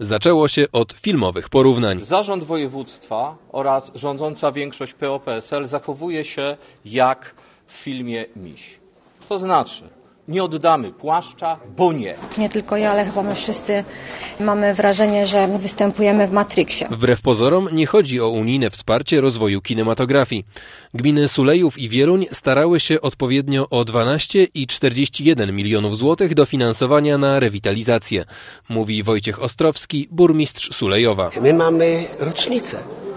Zaczęło się od filmowych porównań. Zarząd województwa oraz rządząca większość PO-PSL zachowuje się jak w filmie Miś. To znaczy, nie oddamy płaszcza, bo nie. Nie tylko ja, ale chyba my wszyscy mamy wrażenie, że występujemy w Matrixie. Wbrew pozorom nie chodzi o unijne wsparcie rozwoju kinematografii. Gminy Sulejów i Wieluń starały się odpowiednio o 12 i 41 milionów złotych dofinansowania na rewitalizację, mówi Wojciech Ostrowski, burmistrz Sulejowa. My mamy rocznicę,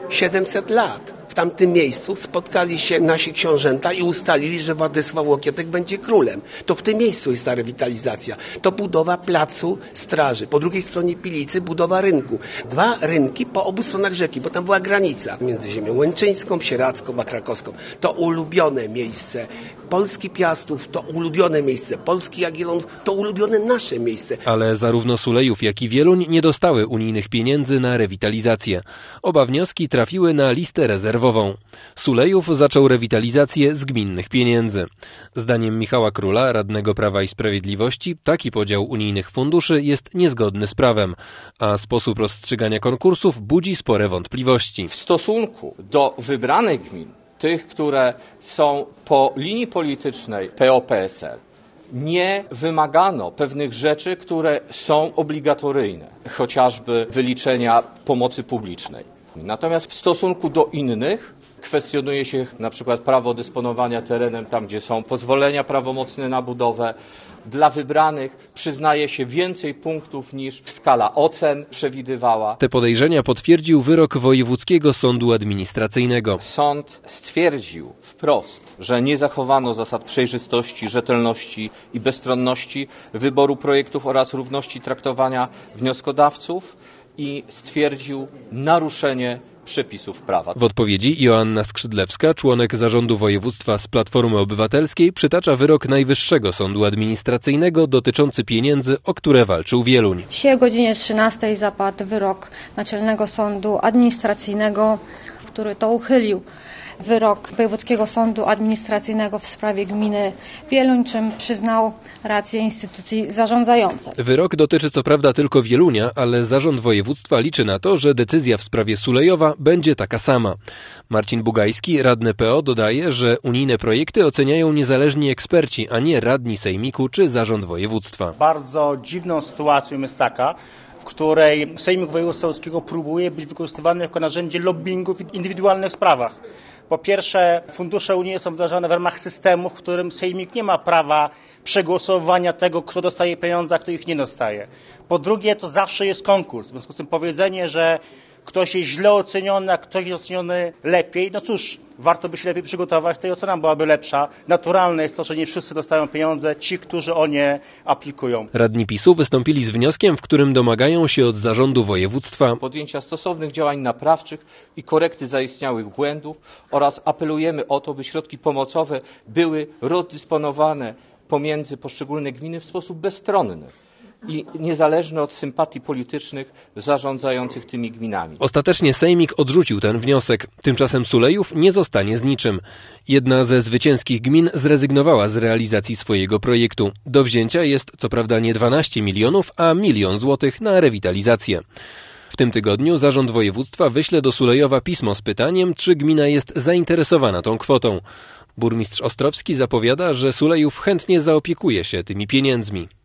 700 lat. W tamtym miejscu spotkali się nasi książęta i ustalili, że Władysław Łokietek będzie królem. To w tym miejscu jest ta rewitalizacja. To budowa placu straży. Po drugiej stronie Pilicy budowa rynku. 2 rynki po obu stronach rzeki, bo tam była granica między ziemią łęczyńską, sieradzką a krakowską. To ulubione miejsce. Polski Piastów to ulubione miejsce. Polski Jagiellonów to ulubione nasze miejsce. Ale zarówno Sulejów, jak i Wieluń nie dostały unijnych pieniędzy na rewitalizację. Oba wnioski trafiły na listę rezerwową. Sulejów zaczął rewitalizację z gminnych pieniędzy. Zdaniem Michała Króla, radnego Prawa i Sprawiedliwości, taki podział unijnych funduszy jest niezgodny z prawem, a sposób rozstrzygania konkursów budzi spore wątpliwości. W stosunku do wybranych gmin, tych, które są po linii politycznej PO-PSL, nie wymagano pewnych rzeczy, które są obligatoryjne, chociażby wyliczenia pomocy publicznej. Natomiast w stosunku do innych kwestionuje się na przykład prawo dysponowania terenem tam, gdzie są pozwolenia prawomocne na budowę. Dla wybranych przyznaje się więcej punktów niż skala ocen przewidywała. Te podejrzenia potwierdził wyrok Wojewódzkiego Sądu Administracyjnego. Sąd stwierdził wprost, że nie zachowano zasad przejrzystości, rzetelności i bezstronności wyboru projektów oraz równości traktowania wnioskodawców i stwierdził naruszenie przepisów prawa. W odpowiedzi Joanna Skrzydlewska, członek zarządu województwa z Platformy Obywatelskiej, przytacza wyrok Najwyższego Sądu Administracyjnego dotyczący pieniędzy, o które walczył Wieluń. Dzisiaj o godzinie 13 zapadł wyrok Naczelnego Sądu Administracyjnego, który to uchylił. Wyrok Wojewódzkiego Sądu Administracyjnego w sprawie gminy Wieluń, czym przyznał rację instytucji zarządzającej. Wyrok dotyczy co prawda tylko Wielunia, ale zarząd województwa liczy na to, że decyzja w sprawie Sulejowa będzie taka sama. Marcin Bugajski, radny PO, dodaje, że unijne projekty oceniają niezależni eksperci, a nie radni sejmiku czy zarząd województwa. Bardzo dziwną sytuacją jest taka, w której Sejmik Województwa Łódzkiego próbuje być wykorzystywany jako narzędzie lobbingu w indywidualnych sprawach. Po pierwsze, fundusze unijne są wdrażane w ramach systemu, w którym Sejmik nie ma prawa przegłosowania tego, kto dostaje pieniądze, a kto ich nie dostaje. Po drugie, to zawsze jest konkurs. W związku z tym powiedzenie, że ktoś jest źle oceniony, a ktoś jest oceniony lepiej, no cóż, warto by się lepiej przygotować, to i ocena byłaby lepsza. Naturalne jest to, że nie wszyscy dostają pieniądze, ci, którzy o nie aplikują. Radni PiS-u wystąpili z wnioskiem, w którym domagają się od zarządu województwa podjęcia stosownych działań naprawczych i korekty zaistniałych błędów oraz apelujemy o to, by środki pomocowe były rozdysponowane pomiędzy poszczególne gminy w sposób bezstronny i niezależny od sympatii politycznych zarządzających tymi gminami. Ostatecznie Sejmik odrzucił ten wniosek. Tymczasem Sulejów nie zostanie z niczym. Jedna ze zwycięskich gmin zrezygnowała z realizacji swojego projektu. Do wzięcia jest co prawda nie 12 milionów, a 1 milion złotych na rewitalizację. W tym tygodniu zarząd województwa wyśle do Sulejowa pismo z pytaniem, czy gmina jest zainteresowana tą kwotą. Burmistrz Ostrowski zapowiada, że Sulejów chętnie zaopiekuje się tymi pieniędzmi.